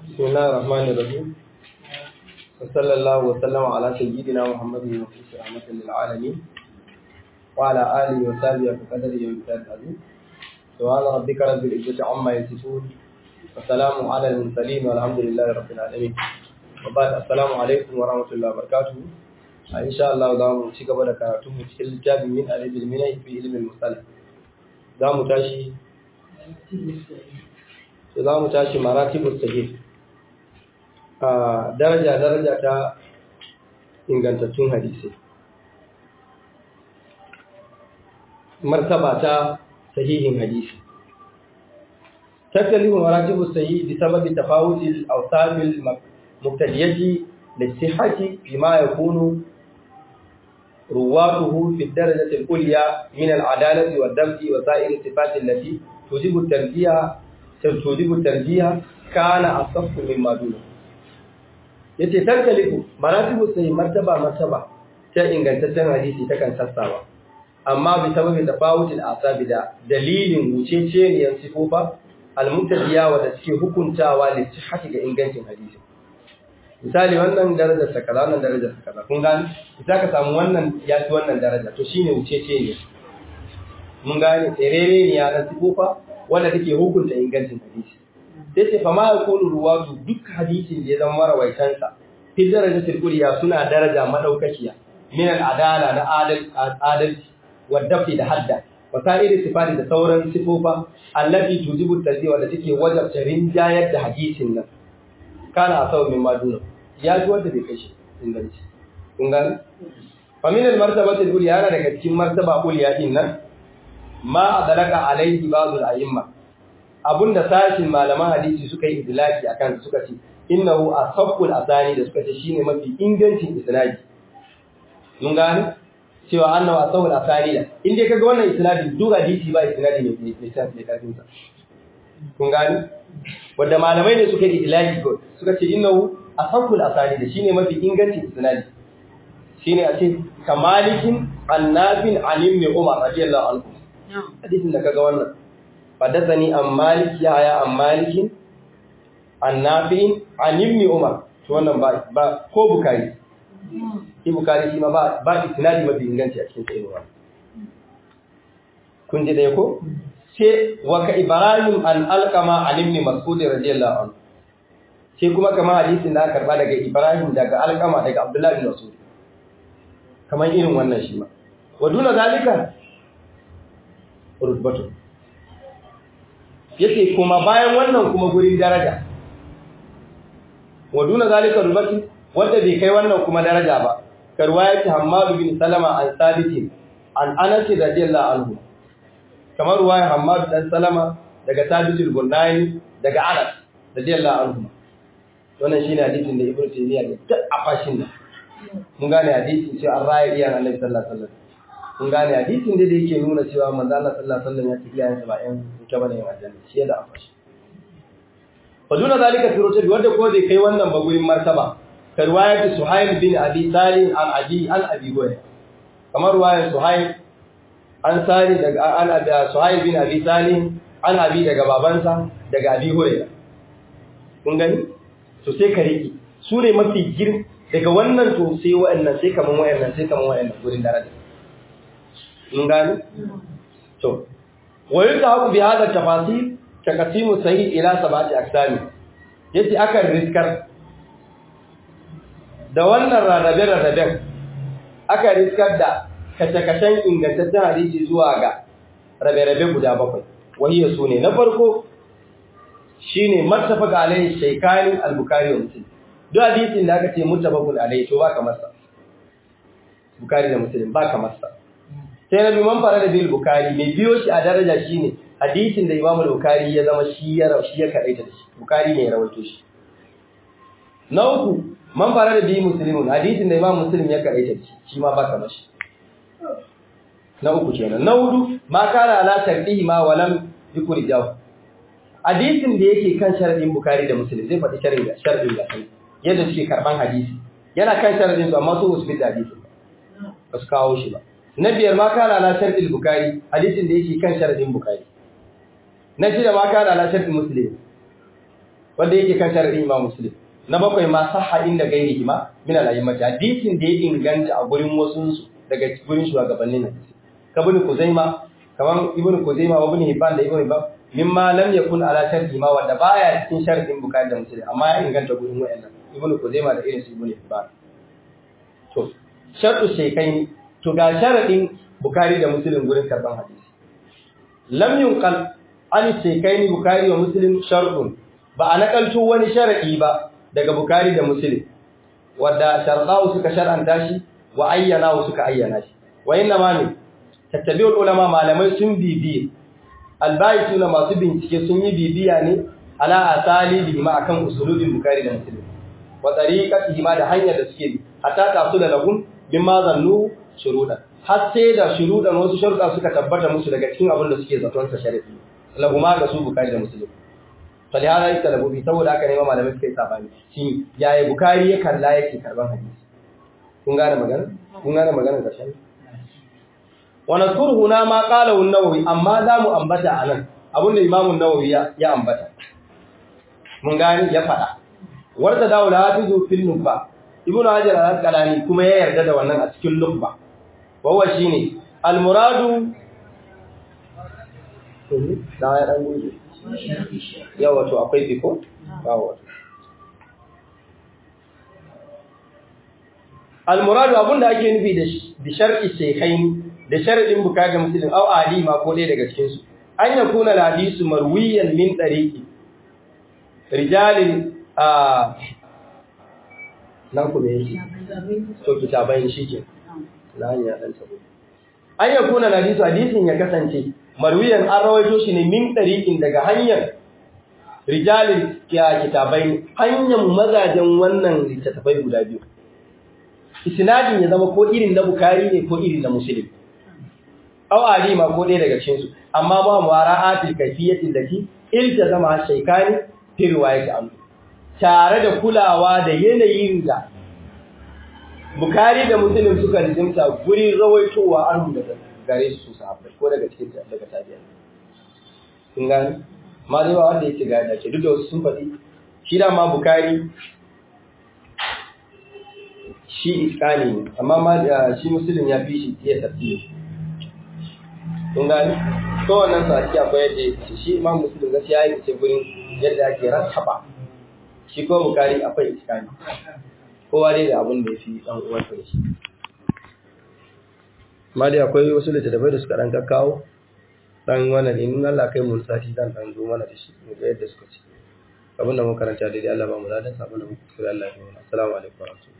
بسم الله الرحمن الرحيم وصلى الله وسلم على سيدنا محمد المبعوث رحمة للعالمين وعلى آله وصحبه وقدره ومقداره العظيم سبحان ربك رب العزة عما يصفون وسلام على المرسلين والحمد لله رب العالمين وبعد السلام عليكم ورحمة الله وبركاته إن شاء الله دام ci gaba da karatu mu cikin littafin min al-ilmi fi ilmi al-mustalah zamu tashi maratibus sahih daraja ta ingantattun hadisi martaba ta sahihin hadisi tattalihu maratibus sahih bi sababi tafawutil awsabil muqtadiyati lisihhati bima yakunu ruwatuhu fi ad-darajati al-ulya min al-adalati wad-dabti wa sa'ir as-sifat allati tujibu at-tarjiha kana asaffu mimma duna yace tattalihu maratibus sahih martaba ta ingantaccen hadisi takan sassawa amma bi sababi tafawutil asabi da dalilin wuceceniyar sifofa al-muqtadiya wa da suke hukuntawa lisihhati ga ingancin hadisi misali wannan darajar sa kaza wannan darajar sa kaza kun gane idan ka samu wannan ya ci wannan daraja to shine wucece ne mun gane tsirere ne ya na sifofa wanda take hukunta ingancin hadisi sai ce fa ma yakunu ruwatu duk hadisin da ya zama marawaitan sa fi darajatul ulya suna daraja madaukakiya min al-adala na adalci wa dafi da hadda wa sa'iri sifati da sauran sifofa allati tujibu tazwiya da take wajabta rinjayar da hadisin nan kana asau min maduna ya ji wanda bai kai shi inganci kun gani fa min al martabati al ulya yana daga cikin martaba ulya din nan ma adalaka alaihi ba'd al a'imma abunda sashin malaman hadisi suka yi idlaki akan suka ce innahu asaqul asani da suka ce shine mafi ingancin isnadi mun gani cewa annahu asaqul asani da inda kaga wannan isnadi duk hadisi ba isnadi mai kafin sa kun gani wanda malamai ne suka yi idlaki ko suka ce innahu asaqul asani da shine mafi ingancin isnadi shine a ce kamalikin annafin alim ne umar radiyallahu anhu hadisin da kaga wannan fadathani an malik ya an malikin annafin alim ne umar to wannan ba ko bukari shi ma ba isnadi mafi inganci a cikin sahiha kun ji dai ko sai waka ibrahim an alqama an ibn mas'ud radiyallahu anhu sai kuma kamar hadisin da aka karba daga ibrahim daga alqama daga abdullahi bin mas'ud kamar irin wannan shi ma waduna zalika rutbatu yake kuma bayan wannan kuma gurin daraja waduna zalika rutbatu wanda bai kai wannan kuma daraja ba karwayati hammad bin salama an sabit an anas radiyallahu anhu kamar ruwayar Hammad dan Salama daga Sabitul Bunani daga Anas radiyallahu anhu wannan shine hadisin da Ibn Taymiyyah ya ta afashin nan mun gane hadisin cewa an rayi iyan Annabi sallallahu alaihi wasallam mun gane hadisin da yake nuna cewa manzo Allah sallallahu alaihi wasallam ya ci iyayen sa ba yan ke bane yan aljanna shi da afashi faduna zalika firotabi wanda ko bai kai wannan ba gurin martaba karwayat Suhail bin Abi Salim an Abi Hurairah kamar ruwayar Suhail an sani daga an Suhail bin Abi Salim an abi daga babansa daga Abi Hurairah kun gani to sai ka riki su ne mafi daga wannan to sai wa'annan sai kaman wa'annan gurin daraja mun gani to wayu ta haku bi hada tafasil takasimu sahih ila sabati aksami yace aka riskar da wannan rarrabe aka riskar da kashe-kashen ingantaccen hadisi zuwa ga rabe-rabe guda bakwai wahiyar su ne na farko shi ne martafaka alaihi shaikani al-bukari wa muslim duk hadisin da aka ce mutafakun alaihi to ba ka masa bukari da muslim ba ka masa sai na biman fara da bil bukari mai biyo shi a daraja shi ne hadisin da imamu bukari ya zama shi ya kaɗaita da shi bukari ne ya rawaito shi na uku man fara da bi muslimun hadisin da imamu muslim ya kaɗaita da shi ma ba ka mashi na uku kenan na hudu ma kana ala tarbihi ma walam yukuri jaw hadisin da yake kan sharadin bukhari da muslim zai faɗi sharadin da kai yadda suke karban hadisi yana kan sharadin su amma su fi da hadisi ba su kawo shi ba na biyar ma kana ala sharadin bukhari hadisin da yake kan sharadin bukhari na shida ma kana ala sharadin muslim wanda yake kan sharadin Imam Muslim. Na bakwai ma sahha inda gairihi ma min al-a'immah, hadisin da ya inganta a gurin wasu su daga gurin shugabannin hadisi. Ibn Kuzaima, kaman Ibn Kuzaima wa Ibn Hibban da Ibn Hibban mimma lam yakun ala sharti ma wanda baya cikin sharadin Bukhari da Muslim amma ya inganta gurin wayannan Ibn Kuzaima da irin su Ibn Hibban. To shartu shaykain, to ga sharadin Bukhari da Muslim gurin karban hadisi. Lam yunqal an shaykain Bukhari wa Muslim shartun, ba a nakalto wani sharadi ba daga Bukhari da Muslim wanda sharqahu suka shar'anta shi wa ayyana suka ayyana shi. Wa inna ma min tattabi'ul ulama, malamai sun bibiye albayituna masu bincike sun yi bibiya ne ala asali bi ma akan usulul Bukhari da Muslim wa tariqatihi ma da hanyar da suke bi hatta tasu da lahum bimma zannu shurudan, har sai da shurudan wasu sharuɗa suka tabbata musu daga cikin abin da suke zaton sa sharadi lahuma ga su Bukhari da Muslim. Fali hada ita da gobe, saboda haka ne malamai suka yi sabani shi yaya Bukhari ya kalla yake karban hadisi. Kun gane magana da shi. Wa nadhkuru huna ma qala an-Nawawi, amma za mu ambata anan abinda Imam an-Nawawi ya ambata. Mun gane ya fada. Warda daula hafizu fil nubba, Ibn Hajar al-Asqalani kuma ya yarda da wannan a cikin nubba. Wawa shine al-muradu da ya dan goje. Yawa to akwai fiko? Bawo. Al-muradu abunda ake nufi da shar'i shaykhain, da sharadin Bukhari da Muslim au ali ma ko dai daga cikin su, an yakuna hadisu marwiyan min tariqi rijalin nan kuma yake to kitabain shike na hanya dan sabo. An yakuna hadisin ya kasance marwiyan an rawaito shi ne min tariqin daga hanyar rijalin kitabain, hanyar mazajen wannan littattafai guda biyu. Isnadin ya zama ko irin na Bukhari ne ko irin na Muslim. Aw alima ko dai daga cikin su, amma ba muwara'atil kayfiyatin lati iltazama shaykani fi riwayati an, tare da kulawa da yanayin da Bukhari da Muslim suka rijimta gurin rawaitowa an daga gare su sahabbai ko daga cikin daga tabi'in. Kun gani? Ma dai ba wanda yake ga da ke duk da wasu sun faɗi shi da ma Bukhari shi iskani ne, amma ma shi Muslim ya fi shi iya tafsiri. Kun gani? To wannan saki akwai yadda shi Imam Muslim gaskiya ya ce gurin yadda ake rattaba. Shi ko Bukhari akwai iskani. Kowa dai da abin da ya fi dan uwansa da shi. Ma dai akwai wasu littattafai da suka dan kakkawo dan wannan in Allah kai mu sati dan zo mana da shi mu ga yadda suka ce. Abin da mun karanta dai Allah ba mu ladan sabon da muku kira Allah ya yi. Assalamu alaikum.